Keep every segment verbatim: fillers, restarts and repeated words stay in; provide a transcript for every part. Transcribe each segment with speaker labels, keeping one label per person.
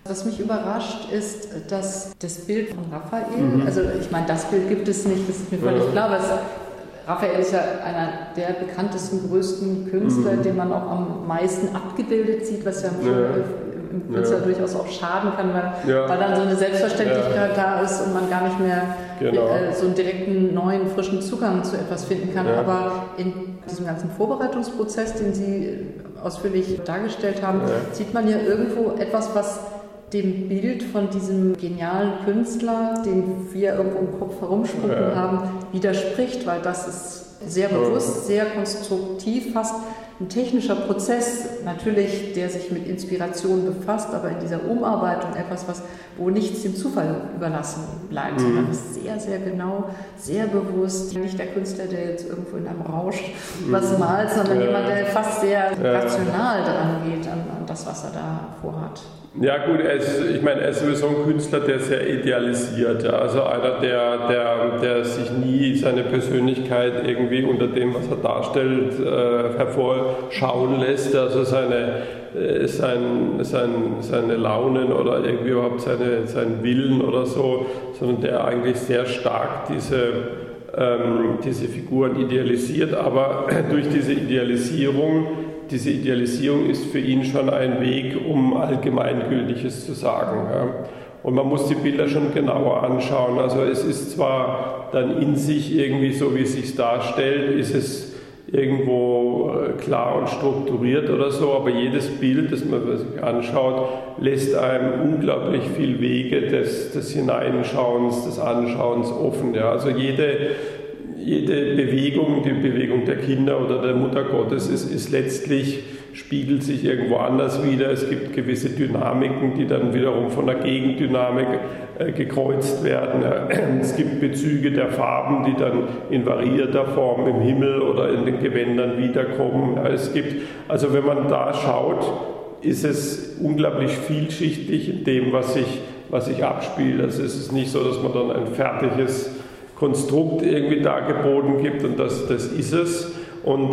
Speaker 1: Was mich überrascht ist, dass das Bild von Raphael, mhm. also ich meine, das Bild gibt es nicht, das ist mir völlig ja. klar, aber es, Raphael ist ja einer der bekanntesten, größten Künstler, mhm. den man auch am meisten abgebildet sieht, was ja, ja. im Künstler ja. durchaus auch schaden kann, weil, ja. weil dann so eine Selbstverständlichkeit ja. da ist und man gar nicht mehr genau. äh, so einen direkten, neuen, frischen Zugang zu etwas finden kann. Ja. Aber in diesem ganzen Vorbereitungsprozess, den Sie ausführlich dargestellt haben, ja. sieht man ja irgendwo etwas, was dem Bild von diesem genialen Künstler, den wir irgendwo im Kopf herumspucken ja. haben, widerspricht, weil das ist sehr bewusst, sehr konstruktiv, fast ein technischer Prozess, natürlich, der sich mit Inspiration befasst, aber in dieser Umarbeitung etwas, was, wo nichts dem Zufall überlassen bleibt, mhm. sondern ist sehr, sehr genau, sehr bewusst. Nicht der Künstler, der jetzt irgendwo in einem Rausch was mhm. malt, sondern ja. jemand, der fast sehr ja. rational daran geht, an, an das, was er da vorhat.
Speaker 2: Ja gut, er ist, ich meine, er ist sowieso ein Künstler, der sehr idealisiert, ja. Also einer, der, der, der sich nie seine Persönlichkeit irgendwie unter dem, was er darstellt, äh, hervorschauen lässt, also seine, äh, sein, sein, seine Launen oder irgendwie überhaupt seine, seinen Willen oder so, sondern der eigentlich sehr stark diese, ähm, diese Figuren idealisiert, aber durch diese Idealisierung Diese Idealisierung ist für ihn schon ein Weg, um Allgemeingültiges zu sagen. Ja. Und man muss die Bilder schon genauer anschauen. Also es ist zwar dann in sich irgendwie so, wie es sich darstellt, ist es irgendwo klar und strukturiert oder so, aber jedes Bild, das man sich anschaut, lässt einem unglaublich viel Wege des, des Hineinschauens, des Anschauens offen. Ja. Also jede Jede Bewegung, die Bewegung der Kinder oder der Mutter Gottes, ist, ist letztlich, spiegelt sich irgendwo anders wider. Es gibt gewisse Dynamiken, die dann wiederum von der Gegendynamik äh, gekreuzt werden. Ja. Es gibt Bezüge der Farben, die dann in variierter Form im Himmel oder in den Gewändern wiederkommen. Ja. Es gibt, also wenn man da schaut, ist es unglaublich vielschichtig in dem, was sich, was sich abspielt. Also es ist nicht so, dass man dann ein fertiges Konstrukt irgendwie dargeboten gibt und das, das ist es. Und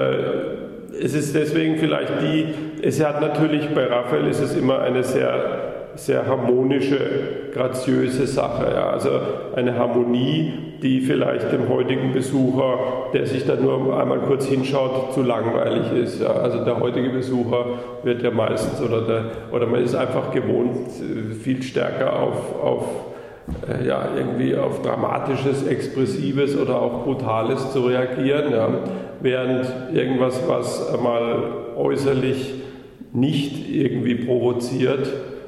Speaker 2: äh, es ist deswegen vielleicht die, es hat natürlich bei Raphael ist es immer eine sehr, sehr harmonische, graziöse Sache. Ja. Also eine Harmonie, die vielleicht dem heutigen Besucher, der sich da nur einmal kurz hinschaut, zu langweilig ist. Ja. Also der heutige Besucher wird ja meistens, oder, der, oder man ist einfach gewohnt, viel stärker auf, auf ja, irgendwie auf Dramatisches, Expressives oder auch Brutales zu reagieren, ja. Während irgendwas, was mal äußerlich nicht irgendwie provoziert,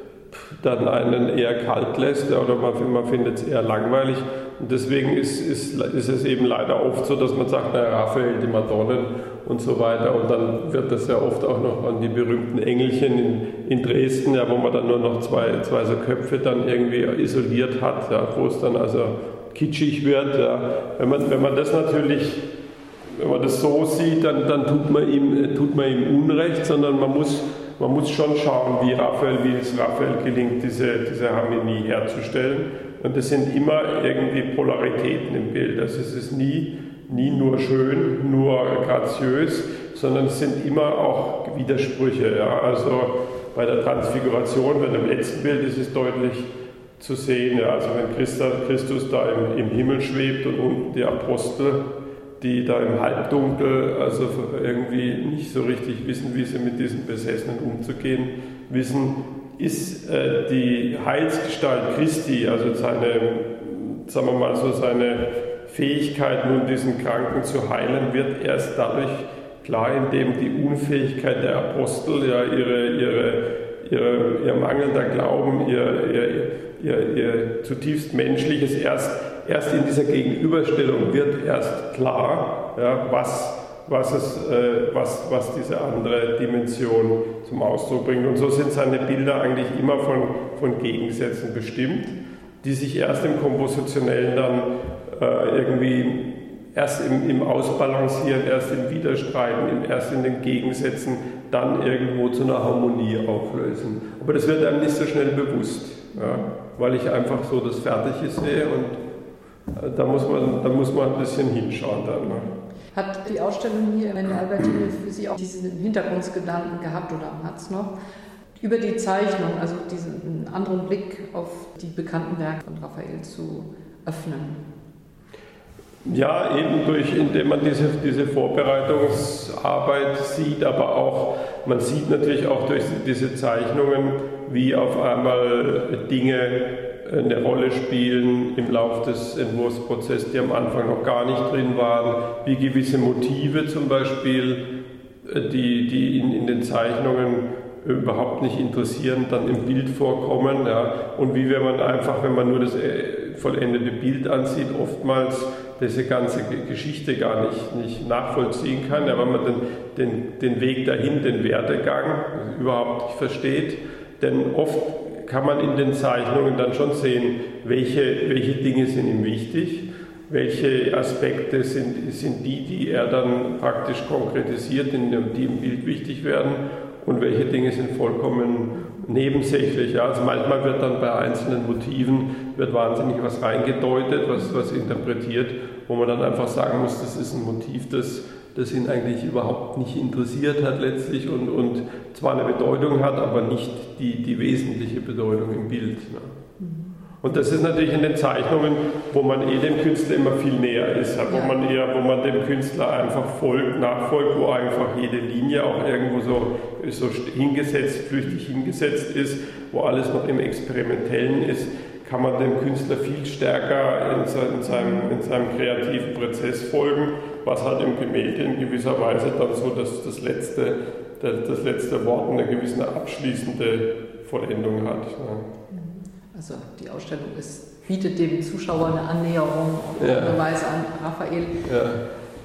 Speaker 2: dann einen eher kalt lässt, ja, oder man, man findet es eher langweilig. Und deswegen ist, ist, ist es eben leider oft so, dass man sagt, na, Raphael, die Madonnen und so weiter. Und dann wird das ja oft auch noch an die berühmten Engelchen in, in Dresden, ja, wo man dann nur noch zwei, zwei so Köpfe dann irgendwie isoliert hat, ja, wo es dann also kitschig wird. Ja. Wenn man, wenn man das natürlich, wenn man das so sieht, dann, dann tut man ihm, tut man ihm Unrecht, sondern man muss, man muss schon schauen, wie Raphael, wie es Raphael gelingt, diese, diese Harmonie herzustellen. Und es sind immer irgendwie Polaritäten im Bild. Also es ist nie, nie nur schön, nur graziös, sondern es sind immer auch Widersprüche. Ja. Also bei der Transfiguration, bei dem letzten Bild ist es deutlich zu sehen. Ja. Also wenn Christus da im, im Himmel schwebt und unten die Apostel, die da im Halbdunkel also irgendwie nicht so richtig wissen, wie sie mit diesen Besessenen umzugehen wissen, ist äh, die Heilsgestalt Christi, also seine, sagen wir mal so, seine Fähigkeit, nun diesen Kranken zu heilen, wird erst dadurch klar, indem die Unfähigkeit der Apostel, ja, ihre, ihre, ihre, ihr mangelnder Glauben, ihr, ihr, ihr, ihr zutiefst Menschliches, erst, erst in dieser Gegenüberstellung wird erst klar, ja, was Was, es, äh, was, was diese andere Dimension zum Ausdruck bringt. Und so sind seine Bilder eigentlich immer von, von Gegensätzen bestimmt, die sich erst im Kompositionellen dann äh, irgendwie erst im, im Ausbalancieren, erst im Widerstreiten, im, erst in den Gegensätzen, dann irgendwo zu einer Harmonie auflösen. Aber das wird einem nicht so schnell bewusst, ja, weil ich einfach so das Fertige sehe und äh, da, muss man, da muss man ein bisschen hinschauen dann. Ne?
Speaker 1: Hat die Ausstellung hier in der Albertine für Sie auch diesen Hintergrundgedanken gehabt oder hat es noch? Über die Zeichnung, also diesen anderen Blick auf die bekannten Werke von Raphael zu öffnen.
Speaker 2: Ja, eben durch, indem man diese, diese Vorbereitungsarbeit sieht, aber auch, man sieht natürlich auch durch diese Zeichnungen, wie auf einmal Dinge eine Rolle spielen im Laufe des Entwurfsprozesses, die am Anfang noch gar nicht drin waren, wie gewisse Motive zum Beispiel, die, die in, in den Zeichnungen überhaupt nicht interessieren, dann im Bild vorkommen. Ja. Und wie wenn man einfach, wenn man nur das vollendete Bild ansieht, oftmals diese ganze Geschichte gar nicht, nicht nachvollziehen kann, ja, weil man den, den, den Weg dahin, den Werdegang überhaupt nicht versteht. Denn oft kann man in den Zeichnungen dann schon sehen, welche, welche Dinge sind ihm wichtig, welche Aspekte sind, sind die, die er dann praktisch konkretisiert, in dem, die im Bild wichtig werden, und welche Dinge sind vollkommen nebensächlich. Ja. Also manchmal wird dann bei einzelnen Motiven wird wahnsinnig was reingedeutet, was, was interpretiert, wo man dann einfach sagen muss, das ist ein Motiv, das, das ihn eigentlich überhaupt nicht interessiert hat letztlich und, und zwar eine Bedeutung hat, aber nicht die, die wesentliche Bedeutung im Bild. Ne. Und das ist natürlich in den Zeichnungen, wo man eh dem Künstler immer viel näher ist, wo man eher, wo man dem Künstler einfach folgt, nachfolgt, wo einfach jede Linie auch irgendwo so, so hingesetzt, flüchtig hingesetzt ist, wo alles noch im Experimentellen ist, kann man dem Künstler viel stärker in, in, seinem, in seinem kreativen Prozess folgen, was halt im Gemälde in gewisser Weise dann so das, das, letzte, das, das letzte Wort, eine gewisse abschließende Vollendung hat. Ja.
Speaker 1: Also die Ausstellung ist, bietet dem Zuschauer eine Annäherung auf
Speaker 2: ja.
Speaker 1: eine Weise an Raphael.
Speaker 2: Ja.